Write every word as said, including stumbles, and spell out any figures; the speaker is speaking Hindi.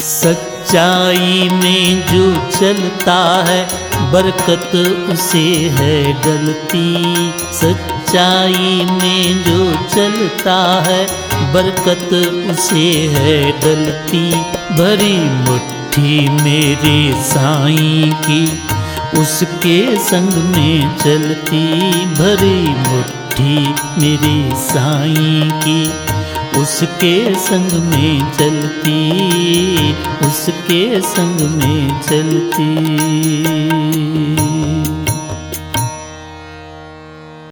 सच्चाई में जो चलता है बरकत उसे है डलती। सच्चाई में जो चलता है बरकत उसे है डलती। भरी मुट्ठी मेरे साईं की उसके संग में चलती। भरी मुट्ठी मेरे साईं की उसके संग में चलती। उसके संग में चलती।